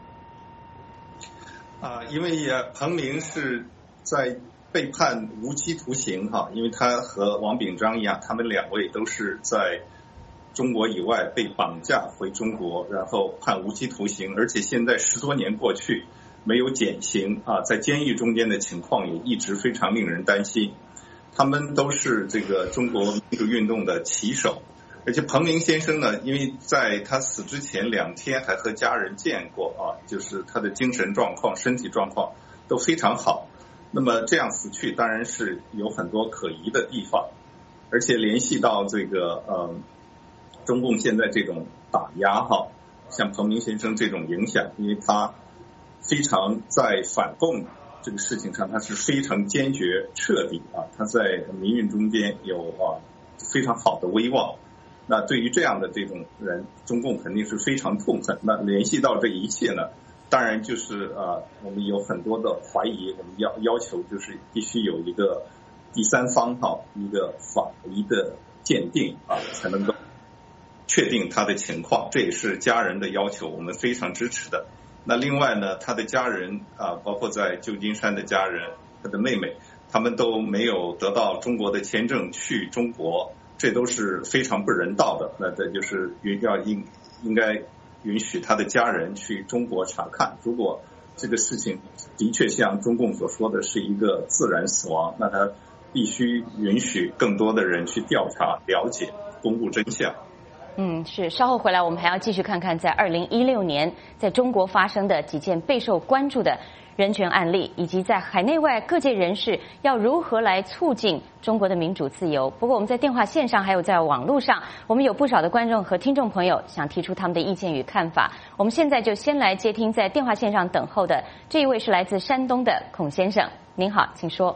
因为彭明是在被判无期徒刑哈，因为他和王炳章一样，他们两位都是在中国以外被绑架回中国，然后判无期徒刑，而且现在10多年过去没有减刑在监狱中间的情况也一直非常令人担心。他们都是这个中国民主运动的旗手。而且彭明先生呢，因为在他死之前2天还和家人见过就是他的精神状况、身体状况都非常好。那么这样死去当然是有很多可疑的地方，而且联系到这个中共现在这种打压像彭明先生这种影响，因为他非常在反共这个事情上他是非常坚决彻底他在民运中间有非常好的威望。那对于这样的这种人，中共肯定是非常痛恨。那联系到这一切呢，当然就是我们有很多的怀疑，我们要求就是必须有一个第三方一个法医的鉴定才能够确定他的情况，这也是家人的要求，我们非常支持的。那另外呢，他的家人包括在旧金山的家人，他的妹妹，他们都没有得到中国的签证去中国。这都是非常不人道的，那这就是应该允许他的家人去中国查看。如果这个事情的确像中共所说的是一个自然死亡，那他必须允许更多的人去调查、了解、公布真相。 是。稍后回来，我们还要继续看看在2016年在中国发生的几件备受关注的人权案例，以及在海内外各界人士要如何来促进中国的民主自由。不过我们在电话线上还有在网络上，我们有不少的观众和听众朋友想提出他们的意见与看法。我们现在就先来接听在电话线上等候的这一位是来自山东的孔先生。您好，请说。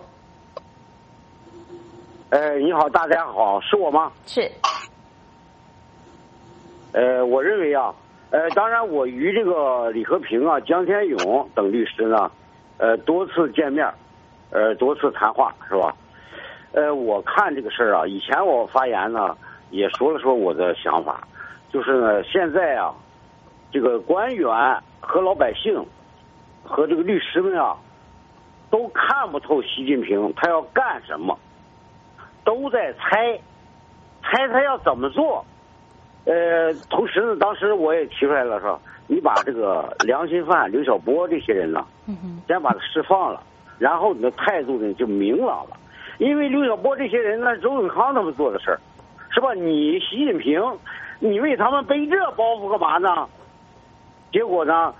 你好，大家好，是我吗？ 是。 我认为当然我与这个李和平江天勇等律师呢多次见面多次谈话，是吧？我看这个事儿以前我发言呢也说了我的想法，就是呢现在这个官员和老百姓和这个律师们都看不透习近平他要干什么，都在猜他要怎么做。同时呢，当时我也提出来了，说你把这个良心犯刘晓波这些人呢，先把他释放了，然后你的态度呢就明朗了。因为刘晓波这些人呢，周永康他们做的事儿，是吧？你习近平，你为他们背这包袱干嘛呢？结果呢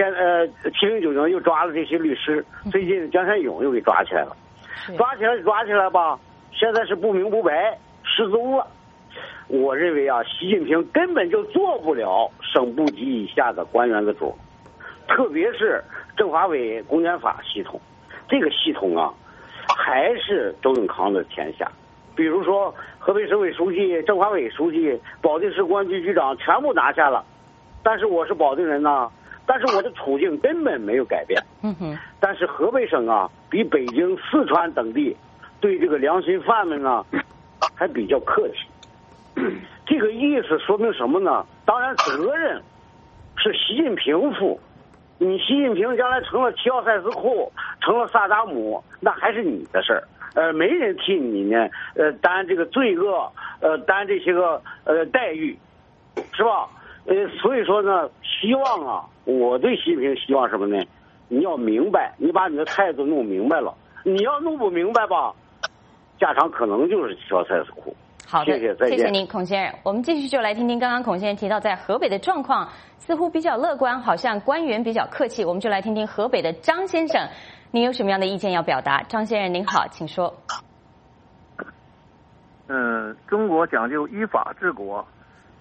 ，7090又抓了这些律师，最近江山勇又给抓起来了，抓起来吧，现在是不明不白，失踪了。我认为习近平根本就做不了省部级以下的官员的主，特别是政法委公检法系统，这个系统还是周永康的天下。比如说河北省委书记、政法委书记、保定市公安局局长全部拿下了，但是我是保定人但是我的处境根本没有改变。但是河北省比北京、四川等地对这个良心犯们还比较客气。这个意思说明什么呢？当然责任是习近平负，你习近平将来成了齐奥塞斯库，成了萨达姆，那还是你的事儿，没人替你呢担这个罪恶，担这些个待遇，是吧？所以说呢，希望我对习近平希望什么呢？你要明白，你把你的态度弄明白了，你要弄不明白吧，下场可能就是齐奥塞斯库。 好的， 谢谢您，孔先生。我们继续就来听听刚刚孔先生提到，在河北的状况似乎比较乐观，好像官员比较客气。我们就来听听河北的张先生，您有什么样的意见要表达？张先生您好，请说。 中国讲究依法治国，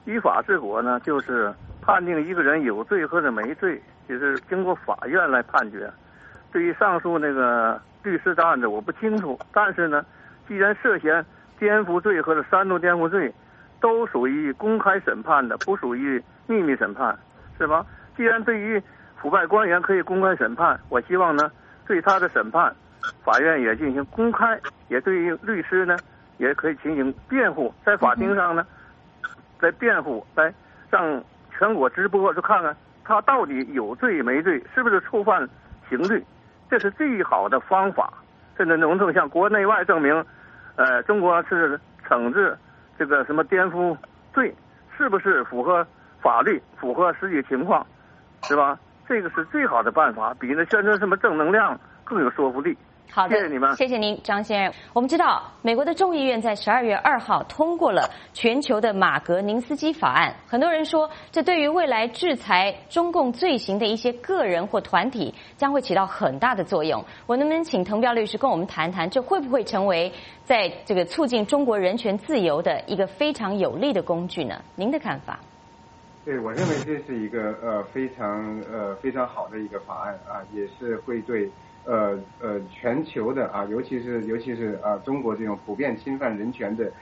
依法治国呢，就是判定一个人有罪或者没罪，就是经过法院来判决。对于上述那个律师的案子我不清楚，但是呢，既然涉嫌颠覆罪或者煽动颠覆罪，都属于公开审判的，不属于秘密审判，是吧？既然对于腐败官员可以公开审判，我希望呢，对他的审判，法院也进行公开，也对于律师呢，也可以进行辩护，在法庭上呢，来辩护，来让全国直播，就看看他到底有罪没罪，是不是触犯刑罪，这是最好的方法。甚至能够向国内外证明，中国是惩治这个什么颠覆罪，是不是符合法律、符合实际情况，是吧？这个是最好的办法，比那宣传什么正能量更有说服力。 好的， 谢谢你们， 谢谢您，张先生。我们知道，美国的众议院在12月2号通过了全球的马格宁斯基法案。很多人说，这对于未来制裁中共罪行的一些个人或团体将会起到很大的作用。我能不能请滕彪律师跟我们谈谈，这会不会成为在这个促进中国人权自由的一个非常有力的工具呢？您的看法？ 对，我认为这是一个非常好的一个法案啊，也是会对全球的啊，尤其是中国这种普遍侵犯人权的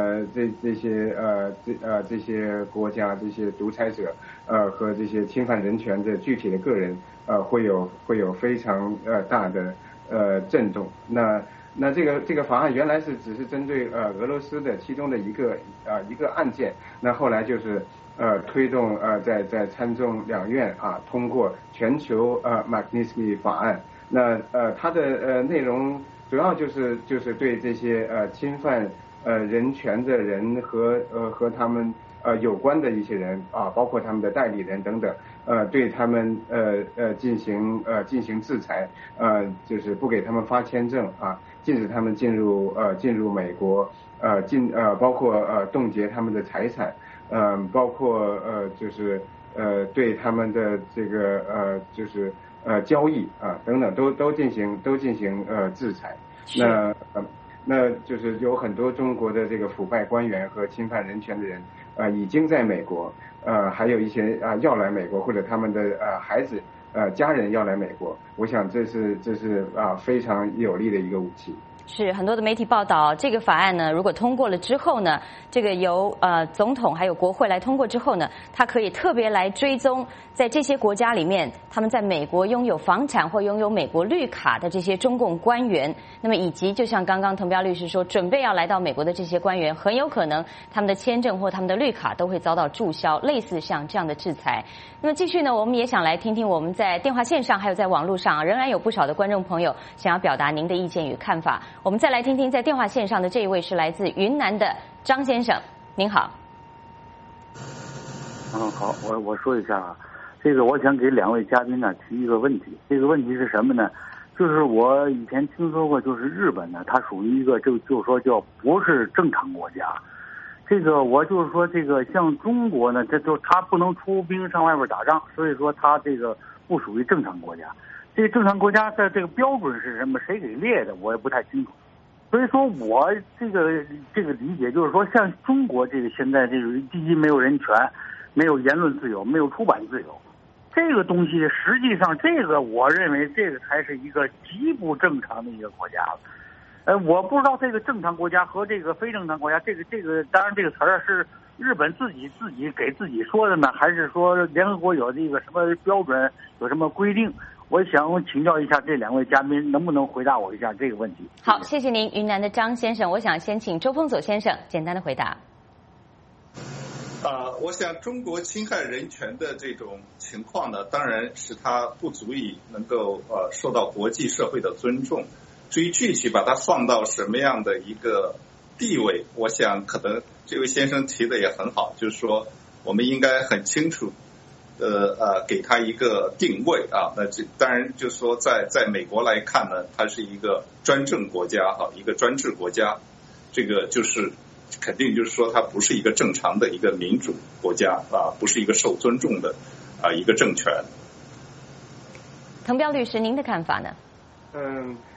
这些国家、这些独裁者和这些侵犯人权的具体的个人会有非常大的震动。那这个法案原来只是针对俄罗斯的其中的一个案件，那后来就是推动在参众两院啊通过全球Magnitsky 法案。那它的内容主要就是对这些侵犯人权的人和他们有关的一些人啊，包括他们的代理人等等，对他们进行制裁，就是不给他们发签证啊，禁止他们进入美国，包括冻结他们的财产，包括就是对他们的这个就是交易啊等等都进行制裁。那就是有很多中国的这个腐败官员和侵犯人权的人已经在美国，还有一些要来美国，或者他们的孩子家人要来美国。我想这是非常有力的一个武器。 是很多的媒体报道，这个法案呢，如果通过了之后呢，这个由总统还有国会来通过之后呢，它可以特别来追踪在这些国家里面，他们在美国拥有房产或拥有美国绿卡的这些中共官员，那么以及就像刚刚滕彪律师说，准备要来到美国的这些官员，很有可能他们的签证或他们的绿卡都会遭到注销，类似像这样的制裁。那么继续呢，我们也想来听听我们在电话线上还有在网络上仍然有不少的观众朋友想要表达您的意见与看法。我们再来听听在电话线上的这一位是来自云南的张先生，您好。 好，我说一下啊，这个我想给两位嘉宾呢提一个问题，这个问题是什么呢？就是我以前听说过，就是日本呢，它属于一个就是说叫不是正常国家。这个我就是说，这个像中国呢，这就它不能出兵上外边打仗，所以说它这个不属于正常国家。这个正常国家的这个标准是什么？谁给列的？我也不太清楚。所以说我这个理解就是说，像中国这个现在这个第一没有人权，没有言论自由，没有出版自由，这个东西实际上这个我认为这个才是一个极不正常的一个国家了。我不知道这个正常国家和这个非正常国家，这个当然这个词儿是日本自己给自己说的呢，还是说联合国有这个什么标准，有什么规定？我想请教一下这两位嘉宾，能不能回答我一下这个问题？ 好，谢谢您，云南的张先生。我想先请周峰佐先生简单的回答。 我想中国侵害人权的这种情况呢，当然是它不足以能够受到国际社会的尊重。至于具体把它放到什么样的一个地位，我想可能这位先生提的也很好，就是说我们应该很清楚给他一个定位啊。那这当然就是说在美国来看呢，它是一个专政国家哈，一个专制国家，这个就是肯定就是说它不是一个正常的一个民主国家啊，不是一个受尊重的一个政权。 滕彪律师，您的看法呢？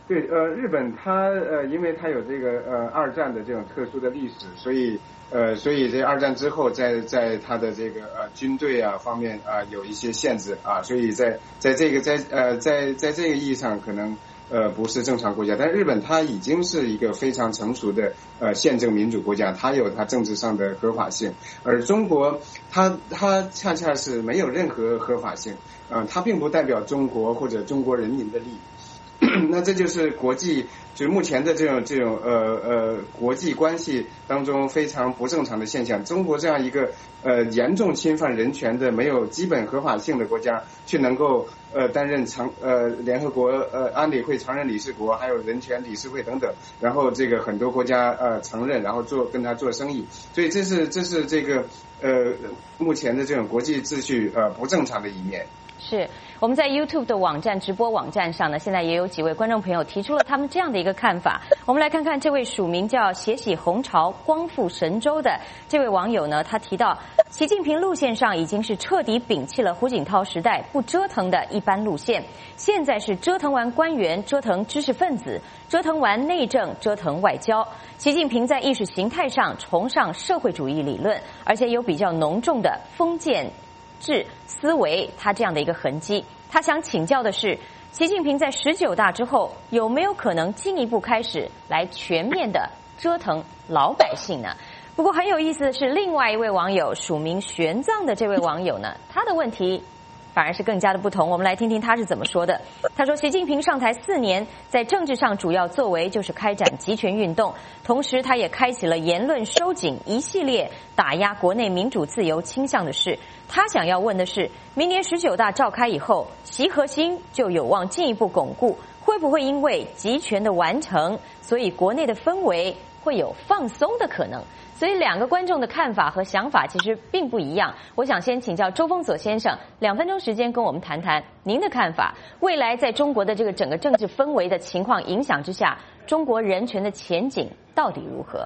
对，日本它因为它有这个二战的这种特殊的历史，所以这二战之后在它的这个军队啊方面啊有一些限制啊，所以在这个意义上可能不是正常国家，但日本它已经是一个非常成熟的宪政民主国家，它有它政治上的合法性，而中国它恰恰是没有任何合法性，它并不代表中国或者中国人民的利益。那这就是国际，就是目前的这种国际关系当中非常不正常的现象。中国这样一个严重侵犯人权的、没有基本合法性的国家，却能够担任联合国安理会常任理事国，还有人权理事会等等，然后这个很多国家承认，然后跟他做生意，所以这是这个目前的这种国际秩序不正常的一面。 是我们在 YouTube 的网站直播网站上呢，现在也有几位观众朋友提出了他们这样的一个看法。我们来看看这位署名叫血洗红潮光复神州的这位网友呢，他提到习近平路线上已经是彻底摒弃了胡锦涛时代不折腾的一般路线，现在是折腾完官员，折腾知识分子，折腾完内政，折腾外交。习近平在意识形态上崇尚社会主义理论，而且有比较浓重的封建制思维，他这样的一个痕迹。他想请教的是，习近平在19大之后有没有可能进一步开始来全面的折腾老百姓呢？不过很有意思的是，另外一位网友署名玄奘的这位网友呢，他的问题反而是更加的不同。我们来听听他是怎么说的。他说，习近平上台4年，在政治上主要作为就是开展集权运动，同时他也开启了言论收紧一系列打压国内民主自由倾向的事。他想要问的是，明年19大召开以后，习核心就有望进一步巩固，会不会因为集权的完成，所以国内的氛围会有放松的可能？所以两个观众的看法和想法其实并不一样。我想先请教周峰佐先生，2分钟时间跟我们谈谈您的看法。未来在中国的这个整个政治氛围的情况影响之下，中国人权的前景到底如何？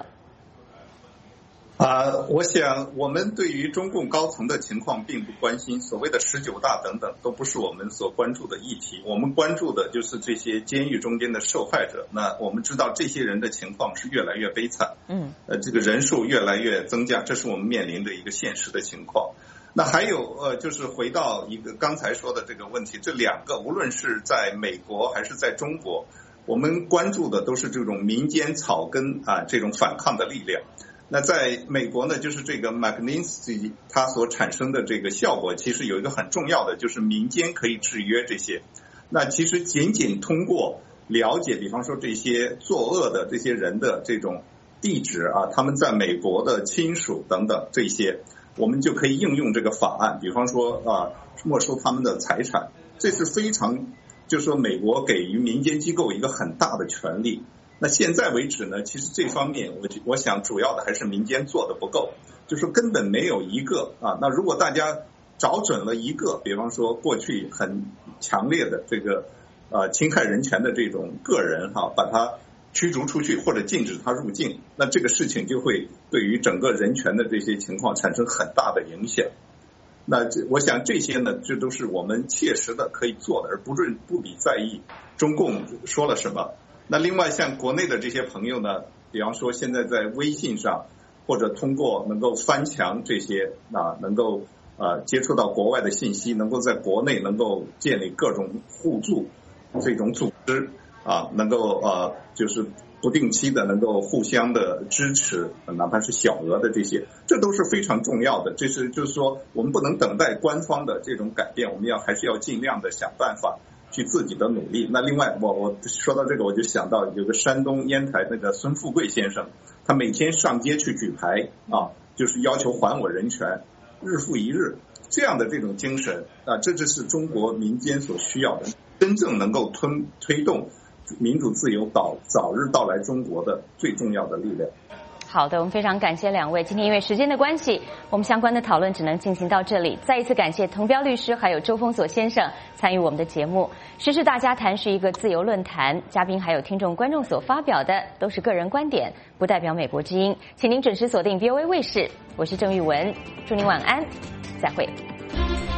我想我们对于中共高层的情况并不关心，所谓的19大等等都不是我们所关注的议题。我们关注的就是这些监狱中间的受害者。那我们知道这些人的情况是越来越悲惨，这个人数越来越增加，这是我们面临的一个现实的情况。那还有就是回到一个刚才说的这个问题，这两个无论是在美国还是在中国，我们关注的都是这种民间草根这种反抗的力量。那在美国呢，就是这个 Magnitsky 它所产生的这个效果，其实有一个很重要的，就是民间可以制约这些。那其实仅仅通过了解，比方说这些作恶的这些人的这种地址他们在美国的亲属等等这些，我们就可以应用这个法案，比方说没收他们的财产。这是非常，就是说美国给予民间机构一个很大的权利。那现在为止呢，其实这方面我想主要的还是民间做的不够，就是根本没有一个那如果大家找准了一个，比方说过去很强烈的这个侵害人权的这种个人把他驱逐出去或者禁止他入境，那这个事情就会对于整个人权的这些情况产生很大的影响。那我想这些呢，这都是我们切实的可以做的，而不必在意中共说了什么。那另外像国内的这些朋友呢，比方说现在在微信上或者通过能够翻墙这些能够接触到国外的信息，能够在国内能够建立各种互助这种组织能够就是不定期的能够互相的支持，哪怕是小额的这些，这都是非常重要的。就是说我们不能等待官方的这种改变，我们还是要尽量的想办法去自己的努力。那另外我说到这个，我就想到有个山东烟台那个孙富贵先生，他每天上街去举牌就是要求还我人权，日复一日，这样的这种精神这就是中国民间所需要的，真正能够推动民主自由早日到来中国的最重要的力量。 好的，我们非常感谢两位。今天因为时间的关系，我们相关的讨论只能进行到这里。再一次感谢滕彪律师还有周峰佐先生参与我们的节目。时事大家谈是一个自由论坛，嘉宾还有听众观众所发表的都是个人观点，不代表美国之音。请您准时锁定 VOA 卫视，我是郑玉文，祝您晚安，再会。